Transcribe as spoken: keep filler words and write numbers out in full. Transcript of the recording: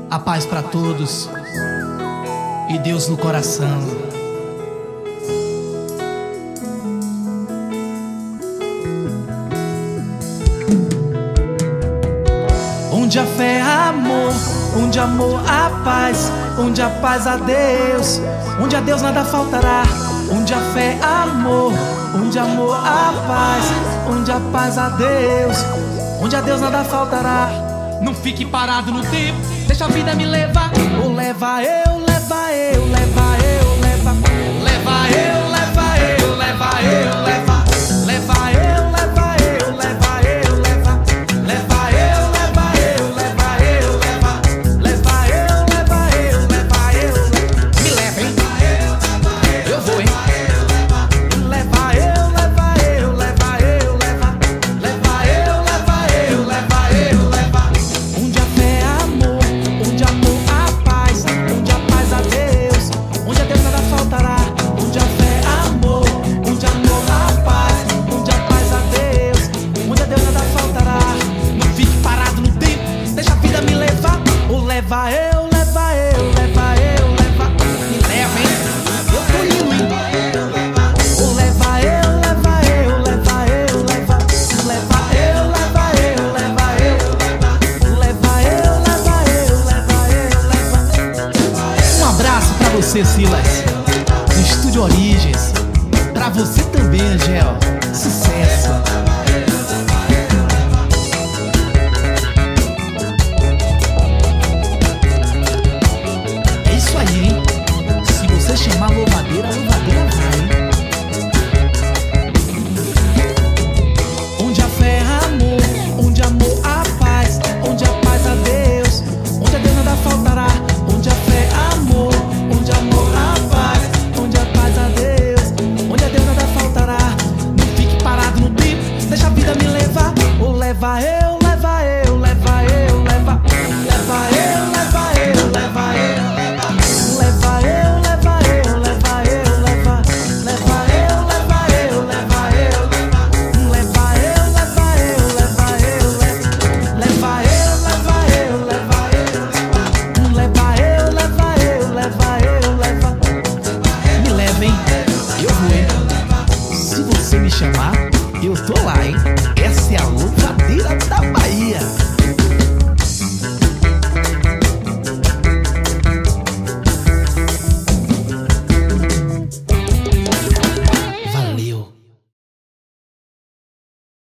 A paz para todos e Deus no coração. Onde a fé há amor, onde amor há paz, onde a paz há Deus, onde a Deus nada faltará. Onde a fé há amor, onde amor há paz, onde a paz há Deus, onde a Deus nada faltará. Não fique parado no tempo, deixa a vida me levar. Ou leva eu, leva eu, leva eu, leva. Leva eu, leva eu, leva eu, leva. Leva eu, leva eu, leva eu, leva. Leva eu, leva eu, leva eu, leva. Leva eu, leva eu, leva eu, leva. Me leva, hein? Eu vou, hein? Leva eu, leva eu, leva eu, leva. Leva eu, leva eu, leva eu, leva. Onde a fé há amor, onde amor há paz, onde a paz há Deus, onde a Deus nada faltará. Onde a fé há amor, onde amor há paz, onde a paz há Deus, onde a Deus nada faltará. Não fique parado no tempo, deixa a vida me levar. Ou leva eu, leva eu, leva eu, leva. Me leva, hein? Eu tô indo, hein? Ou leva eu, leva eu, leva eu, leva. Leva eu, leva eu, leva eu, leva. Leva eu, leva eu, leva eu, leva. Um abraço pra você, Silas, do Estúdio Origens. Pra você também, Angel. Sucesso. É isso aí, hein? Se você chamar louvadeira, a louvadeira vai, hein? Onde a fé há amor, onde amor há paz, onde a paz há Deus, onde a Deus nada faltará. Onde a fé há amor, onde amor há paz, onde a paz há Deus, onde a Deus nada faltará. Não fique parado no tempo, deixa a vida me levar. Ou leva eu,